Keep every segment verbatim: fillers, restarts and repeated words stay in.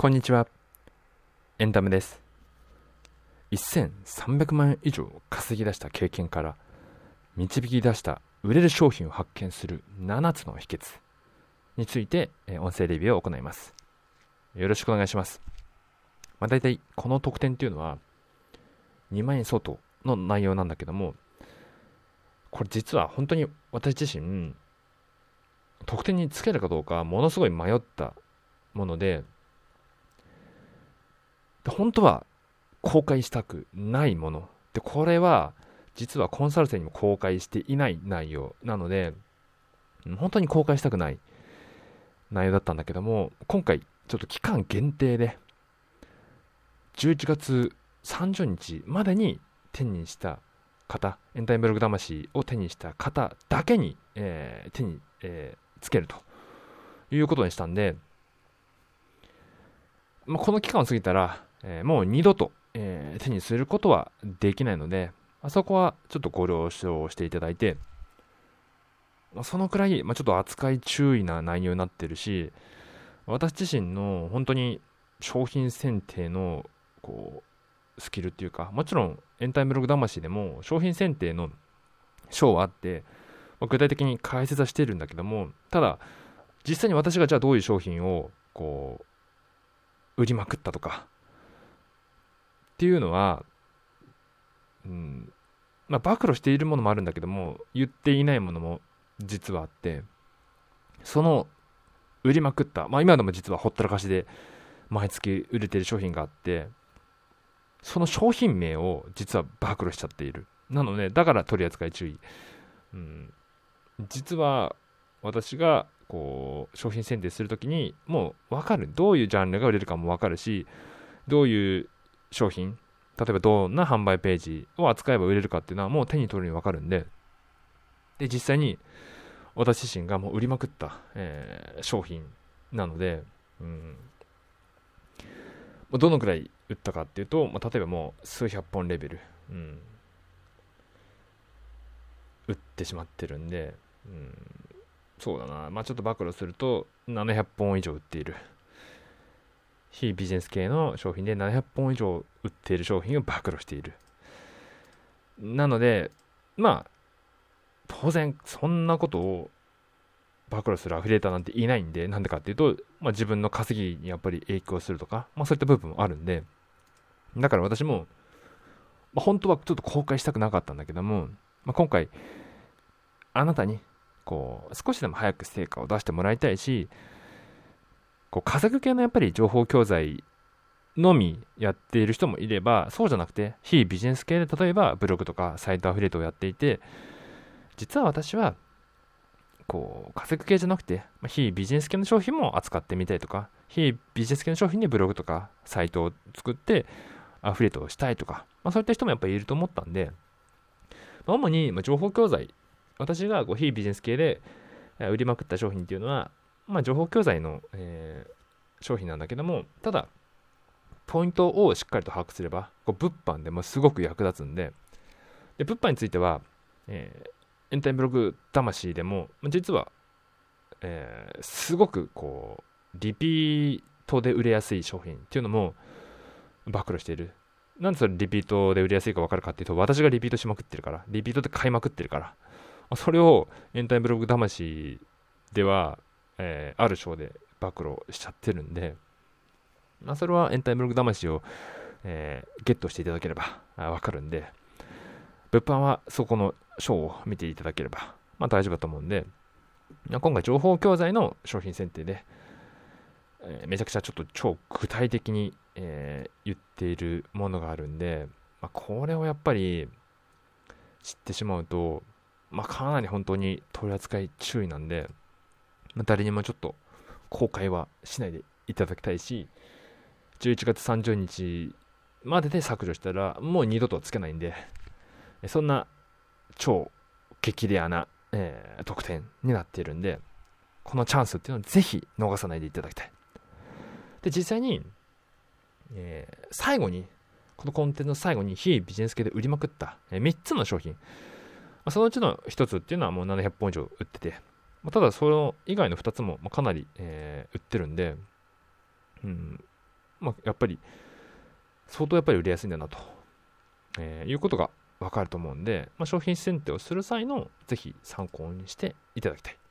こんにちは。エンタメです。せんさんびゃくまんえん以上稼ぎ出した経験から導き出した売れる商品を発見するななつの秘訣について音声レビューを行います。よろしくお願いします。まあ、大体この特典っていうのはにまんえん相当の内容なんだけども、これ実は本当に私自身特典につけるかどうかものすごい迷ったもので、本当は公開したくないもので、これは実はコンサル生にも公開していない内容なので、本当に公開したくない内容だったんだけども、今回ちょっと期間限定でじゅういちがつさんじゅうにちまでに手にした方、エンタメブログ魂を手にした方だけに、えー、手に、えー、つけるということにしたんで、まあ、この期間を過ぎたら、えー、もう二度と、えー、手にすることはできないので、あそこはちょっとご了承していただいて、まあ、そのくらい、まあ、ちょっと扱い注意な内容になってるし、私自身の本当に商品選定のこうスキルっていうか、もちろんエンタメブログ魂でも商品選定の章はあって、まあ、具体的に解説はしているんだけども、ただ実際に私がじゃあどういう商品をこう売りまくったとかっていうのは、うんまあ、暴露しているものもあるんだけども、言っていないものも実はあって、その売りまくった、まあ今でも実はほったらかしで毎月売れてる商品があって、その商品名を実は暴露しちゃっている。なので、だから取り扱い注意。うん、実は私がこう商品選定するときにもう分かる、どういうジャンルが売れるかも分かるし、どういう商品、例えばどんな販売ページを扱えば売れるかっていうのはもう手に取るに分かるんで、で実際に私自身がもう売りまくった、えー、商品なので、うん、どのくらい売ったかっていうと、まあ、例えばもう数百本レベル、うん、売ってしまってるんで、うん、そうだな、まあちょっと暴露するとななひゃっぽん以上売っている。非ビジネス系の商品でななひゃっぽん以上売っている商品を暴露している。なので、まあ、当然そんなことを暴露するアフィリエーターなんていないんで、なんでかっていうと、まあ自分の稼ぎにやっぱり影響するとか、まあそういった部分もあるんで、だから私も、まあ、本当はちょっと公開したくなかったんだけども、まあ、今回、あなたに、こう、少しでも早く成果を出してもらいたいし、こう稼ぐ系のやっぱり情報教材のみやっている人もいれば、そうじゃなくて非ビジネス系で、例えばブログとかサイトアフィリエイトをやっていて、実は私はこう稼ぐ系じゃなくて非ビジネス系の商品も扱ってみたいとか、非ビジネス系の商品でブログとかサイトを作ってアフィリエイトをしたいとか、まあ、そういった人もやっぱりいると思ったんで、まあ、主に情報教材、私がこう非ビジネス系で売りまくった商品っていうのは、まあ、情報教材の、えー、商品なんだけども、ただポイントをしっかりと把握すればこう物販でもすごく役立つんで、で物販については、えー、エンタメブログ魂でも実は、えー、すごくこうリピートで売れやすい商品っていうのも暴露している。なんでそれリピートで売れやすいか分かるかっていうと、私がリピートしまくってるから、リピートで買いまくってるから、それをエンタメブログ魂ではえー、ある章で暴露しちゃってるんで、まあ、それはエンタメブログ魂を、えー、ゲットしていただければわかるんで、物販はそこの章を見ていただければ、まあ、大丈夫だと思うんで、今回情報教材の商品選定で、えー、めちゃくちゃちょっと超具体的に、えー、言っているものがあるんで、まあ、これをやっぱり知ってしまうと、まあ、かなり本当に取り扱い注意なんで、誰にもちょっと公開はしないでいただきたいし、じゅういちがつさんじゅうにちまでで削除したらもう二度とはつけないんで、そんな超激レアな、えー、特典になっているんで、このチャンスっていうのをぜひ逃さないでいただきたい。で実際に、えー、最後にこのコンテンツの最後に非ビジネス系で売りまくった、えー、みっつの商品、そのうちのひとつっていうのはもうななひゃっぽん以上売ってて、ただその以外のふたつもかなり、えー、売ってるんで、うんまあ、やっぱり相当やっぱり売りやすいんだなと、えー、いうことが分かると思うんで、まあ、商品選定をする際のぜひ参考にしていただきたい。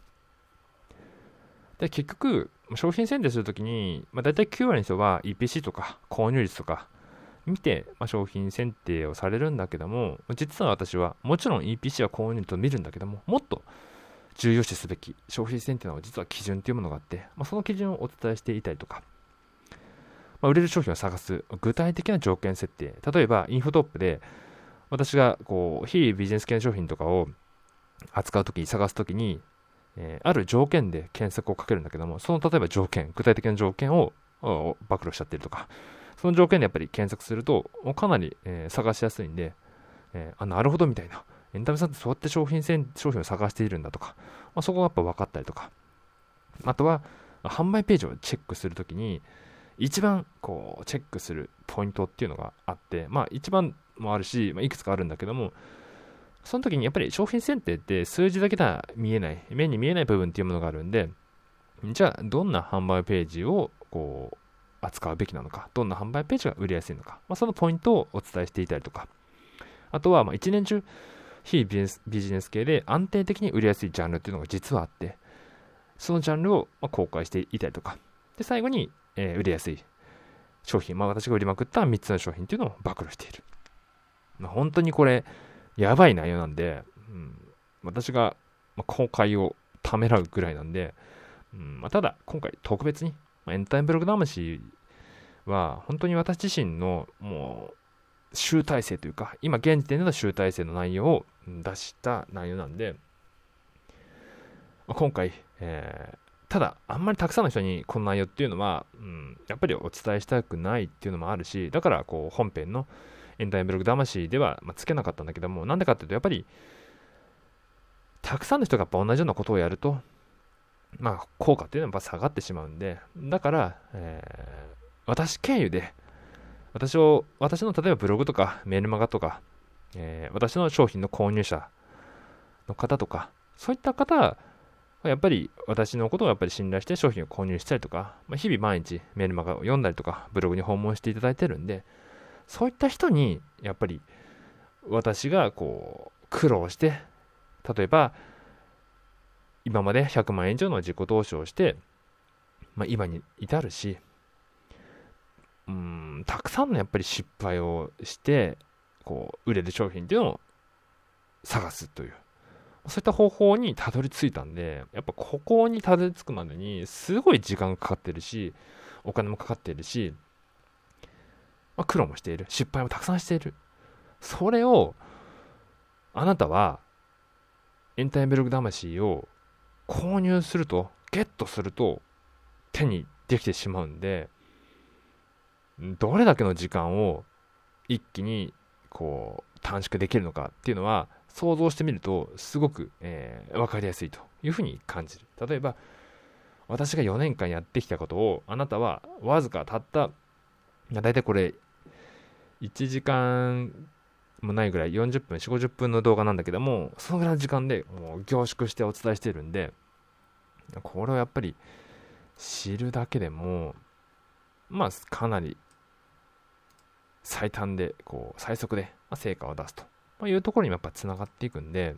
で、結局商品選定するときに、まあ、大体きゅう割の人は イーピーシー とか購入率とか見て、まあ、商品選定をされるんだけども、実は私はもちろん イーピーシー は購入率を見るんだけども、もっと重要視すべき消費選定の実は基準というものがあって、まあ、その基準をお伝えしていたりとか、まあ、売れる商品を探す具体的な条件設定、例えばインフォトップで私がこう非ビジネス系の商品とかを扱うときに探すときに、えー、ある条件で検索をかけるんだけども、その例えば条件、具体的な条件を暴露しちゃってるとか、その条件でやっぱり検索するとかなり、えー、探しやすいんで、えー、あ、なるほどみたいな、エンタメさんってそうやって商品選商品を探しているんだとか、まあ、そこがやっぱ分かったりとか、あとは販売ページをチェックするときに一番こうチェックするポイントっていうのがあって、まあ一番もあるし、まあ、いくつかあるんだけども、その時にやっぱり商品選定って数字だけでは見えない、目に見えない部分っていうものがあるんで、じゃあどんな販売ページをこう扱うべきなのか、どんな販売ページが売りやすいのか、まあ、そのポイントをお伝えしていたりとか、あとはまあ一年中非ビジネス、ビジネス系で安定的に売りやすいジャンルっていうのが実はあって、そのジャンルをまあ公開していたりとか、で最後に、えー、売りやすい商品、まあ、私が売りまくったみっつの商品っていうのを暴露している。まあ、本当にこれやばい内容なんで、うん、私が公開をためらうぐらいなんで、うんまあ、ただ今回特別に、まあ、エンタイムブログ魂は本当に私自身のもう集大成というか、今現時点での集大成の内容を出した内容なんで、まあ、今回、えー、ただあんまりたくさんの人にこの内容っていうのは、うん、やっぱりお伝えしたくないっていうのもあるし、だからこう本編のエンタイムブログ魂では、まあ、つけなかったんだけども、なんでかっていうとやっぱりたくさんの人がやっぱ同じようなことをやると、まあ効果っていうのはやっぱ下がってしまうんで、だから、えー、私経由で私を私の例えばブログとかメルマガとか、えー、私の商品の購入者の方とか、そういった方はやっぱり私のことをやっぱり信頼して商品を購入したりとか、まあ、日々毎日メルマガを読んだりとかブログに訪問していただいてるんで、そういった人にやっぱり私がこう苦労して、例えば今までひゃくまんえん以上の自己投資をして、まあ、今に至るし、うーんたくさんのやっぱり失敗をしてこう売れる商品っていうのを探すという、そういった方法にたどり着いたんで、やっぱここにたどり着くまでにすごい時間がかかってるし、お金もかかっているし、まあ、苦労もしている、失敗もたくさんしている。それをあなたはエンタイムブログ魂を購入すると、ゲットすると手にできてしまうんで、どれだけの時間を一気にこう短縮できるのかっていうのは想像してみるとすごく、えー、分かりやすいというふうに感じる。例えば私がよねんかんやってきたことをあなたはわずかたっただいたいこれいちじかんもないぐらいよんじゅっぷん、よんじゅう、ごじゅっぷんの動画なんだけども、そのぐらいの時間でもう凝縮してお伝えしているんで、これをやっぱり知るだけでもまあかなり最短でこう最速で成果を出すというところにやっぱつながっていくんで、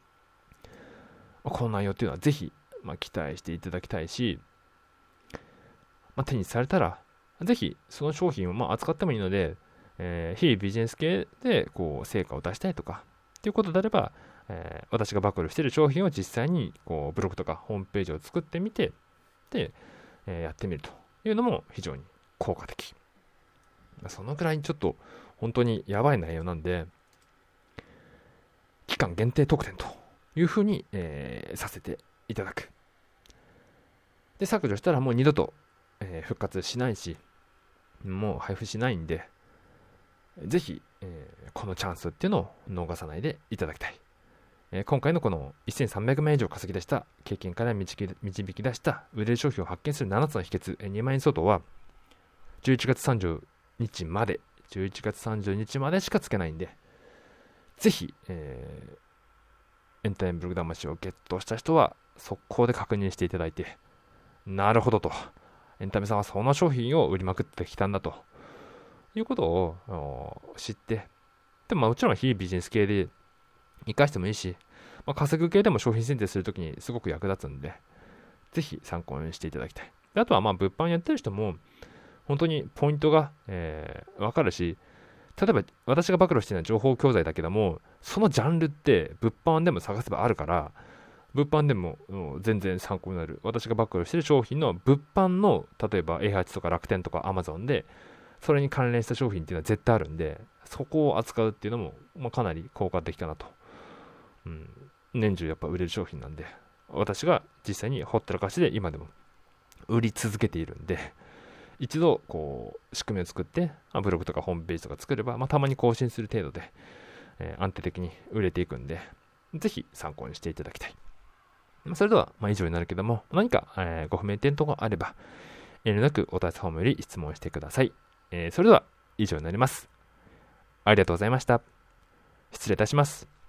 この内容っていうのはぜひまあ期待していただきたいし、まあ、手にされたらぜひその商品をまあ扱ってもいいので、えー、非ビジネス系でこう成果を出したいとかっていうことであれば、えー、私が暴露している商品を実際にこうブログとかホームページを作ってみてで、えー、やってみるというのも非常に効果的。そのくらいちょっと本当にやばい内容なんで、期間限定特典というふうに、えー、させていただく。で削除したらもう二度と、えー、復活しないし、もう配布しないんで、ぜひ、えー、このチャンスっていうのを逃さないでいただきたい。えー、今回のこのせんさんびゃくまんえん以上稼ぎ出した経験から導き、導き出した売れる商品を発見するななつの秘訣、えー、にまんえん相当はじゅういちがつさんじゅうにちまでじゅういちがつさんじゅうにちまでしかつけないんで、ぜひ、えー、エンタイムブログ魂をゲットした人は速攻で確認していただいて、なるほどと、 エンタメさんはその商品を売りまくってきたんだということを知って、でもまあもちろん非ビジネス系で活かしてもいいし、まあ、稼ぐ系でも商品選定するときにすごく役立つんで、ぜひ参考にしていただきたい。であとはまあ物販やってる人も本当にポイントが、えー、分かるし、例えば私が暴露しているのは情報教材だけども、そのジャンルって物販でも探せばあるから、物販でも、うん、全然参考になる。私が暴露している商品の物販の、例えば エーエイチエイチ とか楽天とか Amazon で、それに関連した商品っていうのは絶対あるんで、そこを扱うっていうのも、まあ、かなり効果的かなと。うん、年中やっぱ売れる商品なんで、私が実際にほったらかしで今でも売り続けているんで、一度こう仕組みを作って、ブログとかホームページとか作れば、まあ、たまに更新する程度で、えー、安定的に売れていくんで、ぜひ参考にしていただきたい。それでは、まあ、以上になるけども、何か、えー、ご不明点とかあれば、遠慮なくお問い合わせフォームより質問してください。えー、それでは以上になります。ありがとうございました。失礼いたします。